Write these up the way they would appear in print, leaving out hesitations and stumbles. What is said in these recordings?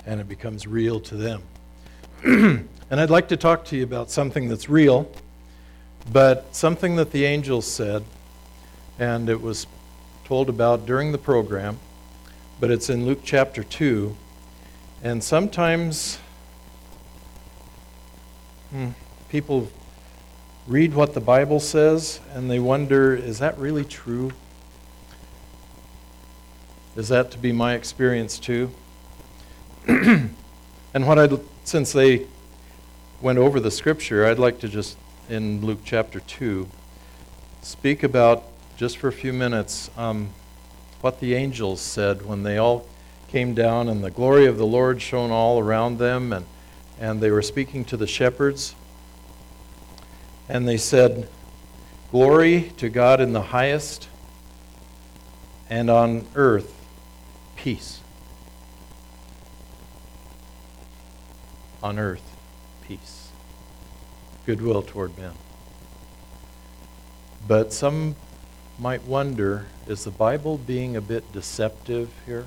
and it becomes real to them. And I'd like to talk to you about something that's real, but something that the angels said, and it was told about during the program, but it's in Luke chapter 2. And sometimes people read what the Bible says and they wonder, is that really true? Is that to be my experience too? And since they went over the scripture, I'd like to just, in Luke chapter 2, speak about, just for a few minutes, what the angels said when they all came down and the glory of the Lord shone all around them, and they were speaking to the shepherds. And they said, "Glory to God in the highest, and on earth peace." On earth peace. Goodwill toward men. But some might wonder, is the Bible being a bit deceptive here?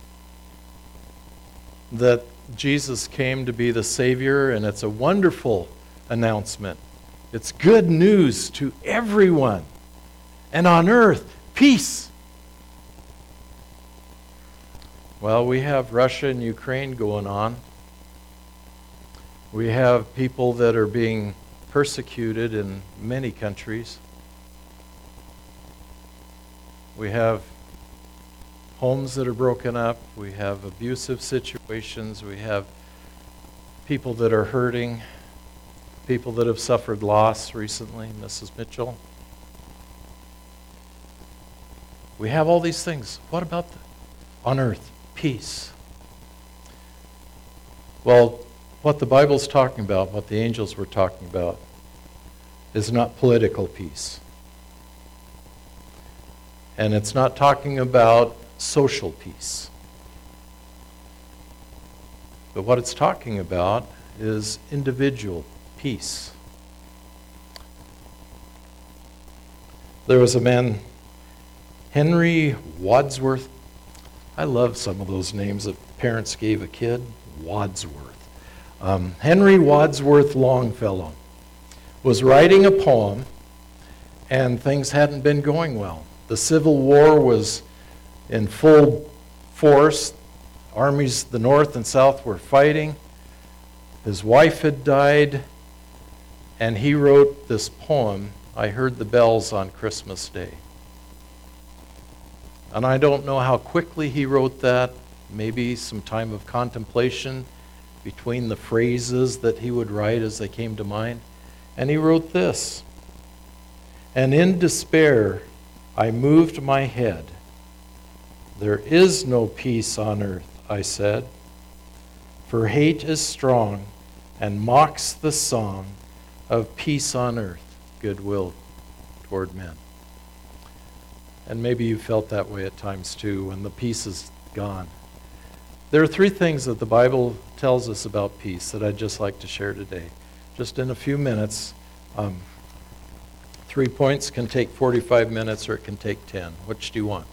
That Jesus came to be the Savior, and it's a wonderful announcement. It's good news to everyone. And on earth, peace. Well, we have Russia and Ukraine going on. We have people that are being persecuted in many countries. We have homes that are broken up. We have abusive situations. We have people that are hurting. People that have suffered loss recently, Mrs. Mitchell. We have all these things. What about on earth? Peace. Well, what the Bible's talking about, what the angels were talking about, is not political peace. And it's not talking about social peace. But what it's talking about is individual peace. There was a man, Henry Wadsworth. I love some of those names that parents gave a kid. Wadsworth. Henry Wadsworth Longfellow was writing a poem, and things hadn't been going well. The Civil War was in full force. Armies, the North and South, were fighting. His wife had died, and he wrote this poem, "I Heard the Bells on Christmas Day." And I don't know how quickly he wrote that, maybe some time of contemplation between the phrases that he would write as they came to mind. And he wrote this: "And in despair I moved my head. There is no peace on earth, I said, for hate is strong and mocks the song of peace on earth, goodwill toward men." And maybe you felt that way at times too, when the peace is gone. There are three things that the Bible tells us about peace that I'd just like to share today. Just in a few minutes. 3 points can take 45 minutes or it can take 10. Which do you want?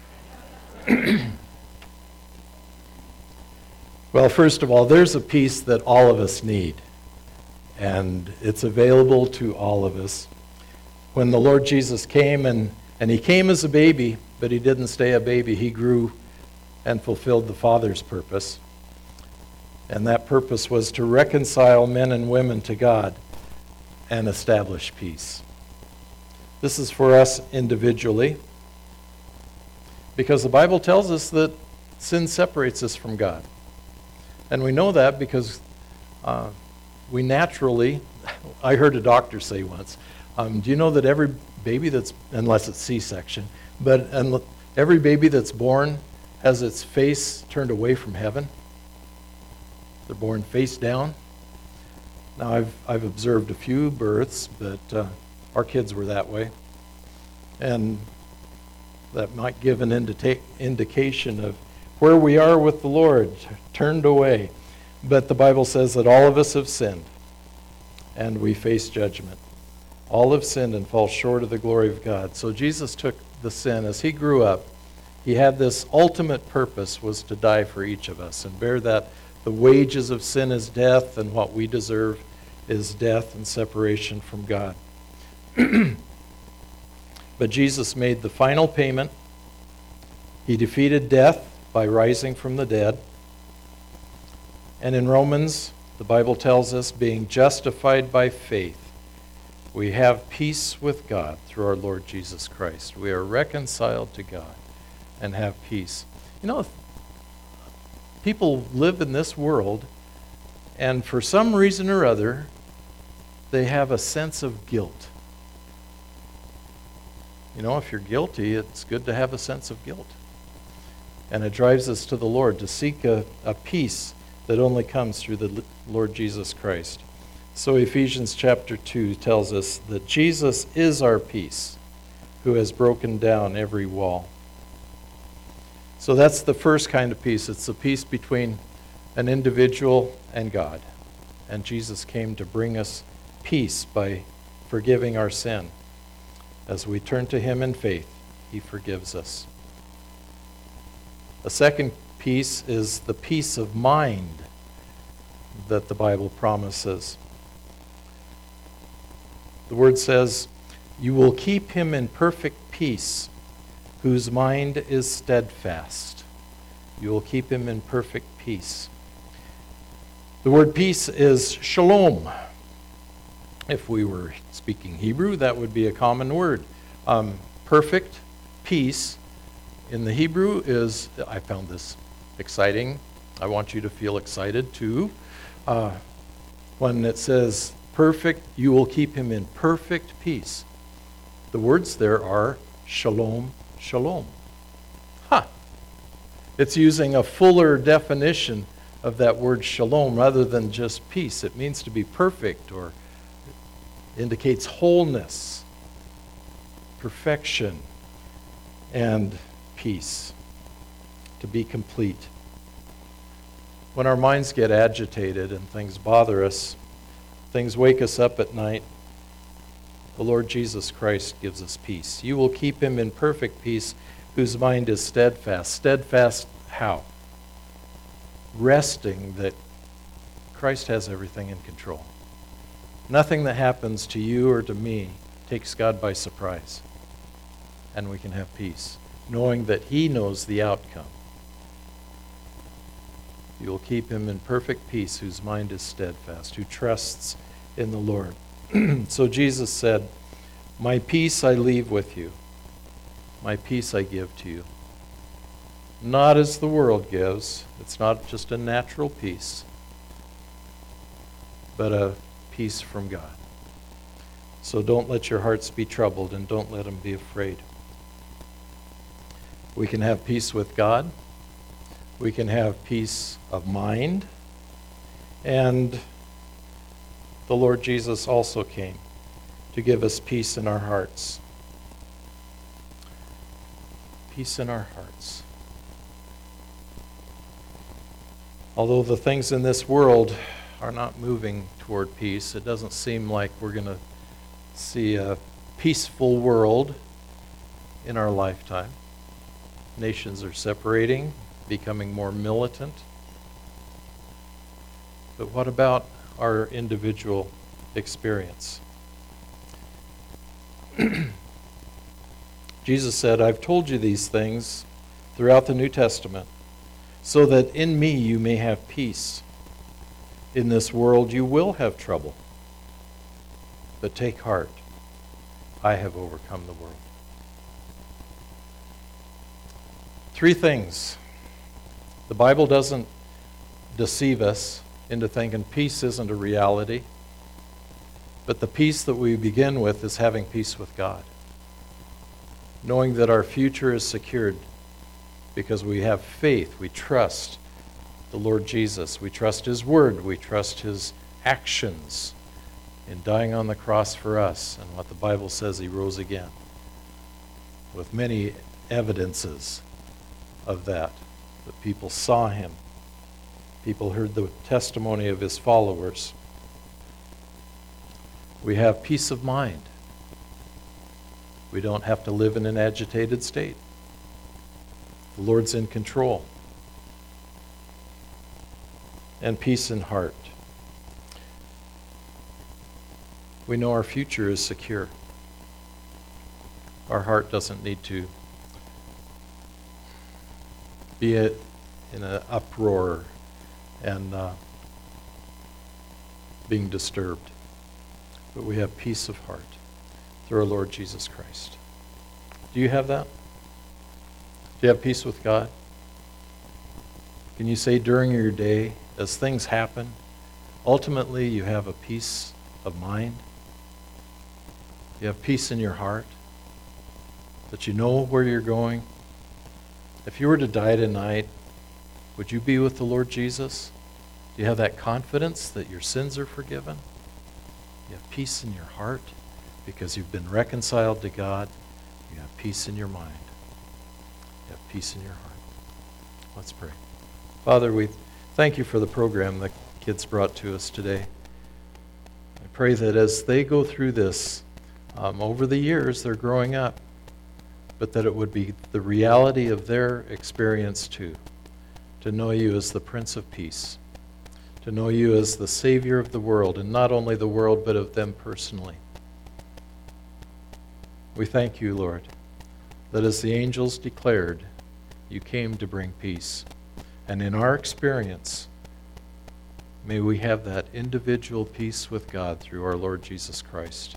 Well, first of all, there's a peace that all of us need. And it's available to all of us. When the Lord Jesus came, and he came as a baby, but he didn't stay a baby. He grew and fulfilled the Father's purpose. And that purpose was to reconcile men and women to God and establish peace. This is for us individually, because the Bible tells us that sin separates us from God. And we know that because we naturally, I heard a doctor say once, do you know that every baby that's, unless it's C-section, but every baby that's born has its face turned away from heaven? They're born face down. Now, I've observed a few births, but our kids were that way. And that might give an indication of where we are with the Lord, turned away. But the Bible says that all of us have sinned, and we face judgment. All have sinned and fall short of the glory of God. So Jesus took the sin. As he grew up, he had this ultimate purpose, was to die for each of us and bear that The wages of sin is death, and what we deserve is death and separation from God. But Jesus made the final payment. He defeated death by rising from the dead. And in Romans, the Bible tells us, being justified by faith, we have peace with God through our Lord Jesus Christ. We are reconciled to God and have peace. You know, people live in this world, and for some reason or other, they have a sense of guilt. You know, if you're guilty, it's good to have a sense of guilt. And it drives us to the Lord to seek a peace that only comes through the Lord Jesus Christ. So Ephesians chapter 2 tells us that Jesus is our peace, who has broken down every wall. So that's the first kind of peace. It's the peace between an individual and God. And Jesus came to bring us peace by forgiving our sin. As we turn to him in faith, he forgives us. A second peace is the peace of mind that the Bible promises. The word says, "You will keep him in perfect peace, whose mind is steadfast." You will keep him in perfect peace. The word peace is shalom. If we were speaking Hebrew, that would be a common word. Perfect peace in the Hebrew is, I found this exciting. I want you to feel excited too. When it says perfect, you will keep him in perfect peace. The words there are shalom, shalom. It's using a fuller definition of that word shalom rather than just peace. It means to be perfect, or indicates wholeness, perfection, and peace. To be complete. When our minds get agitated and things bother us, things wake us up at night, the Lord Jesus Christ gives us peace. You will keep him in perfect peace, whose mind is steadfast. Steadfast how? Resting that Christ has everything in control. Nothing that happens to you or to me takes God by surprise. And we can have peace, knowing that he knows the outcome. You will keep him in perfect peace, whose mind is steadfast, who trusts in the Lord. So Jesus said, "My peace I leave with you. My peace I give to you. Not as the world gives." It's not just a natural peace, but a peace from God. So don't let your hearts be troubled, and don't let them be afraid. We can have peace with God. We can have peace of mind. And the Lord Jesus also came to give us peace in our hearts. Peace in our hearts. Although the things in this world are not moving toward peace, it doesn't seem like we're going to see a peaceful world in our lifetime. Nations are separating, becoming more militant. But what about our individual experience? Jesus said, "I've told you these things throughout the New Testament, so that in me you may have peace. In this world you will have trouble. But take heart, I have overcome the world." Three things. The Bible doesn't deceive us into thinking peace isn't a reality. But the peace that we begin with is having peace with God. Knowing that our future is secured because we have faith. We trust the Lord Jesus. We trust his word. We trust his actions in dying on the cross for us, and what the Bible says he rose again, with many evidences of that people saw him. People heard the testimony of his followers. We have peace of mind. We don't have to live in an agitated state. The Lord's in control. and peace in heart. We know our future is secure. Our heart doesn't need to be in an uproar and being disturbed. But we have peace of heart through our Lord Jesus Christ. Do you have that? Do you have peace with God? Can you say during your day, as things happen, ultimately you have a peace of mind? You have peace in your heart? That you know where you're going? If you were to die tonight, would you be with the Lord Jesus? Do you have that confidence that your sins are forgiven? You have peace in your heart because you've been reconciled to God. You have peace in your mind. You have peace in your heart. Let's pray. Father, we thank you for the program the kids brought to us today. I pray that as they go through this, over the years they're growing up, but that it would be the reality of their experience too, to know you as the Prince of Peace, to know you as the Savior of the world, and not only the world, but of them personally. We thank you, Lord, that as the angels declared, you came to bring peace. And in our experience, may we have that individual peace with God through our Lord Jesus Christ.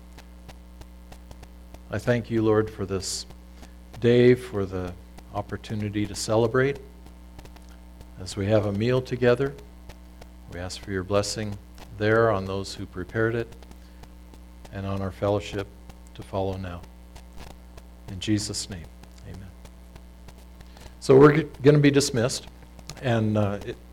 I thank you, Lord, for this day, for the opportunity to celebrate. As we have a meal together, we ask for your blessing there on those who prepared it and on our fellowship to follow now. In Jesus' name, amen. So we're going to be dismissed. And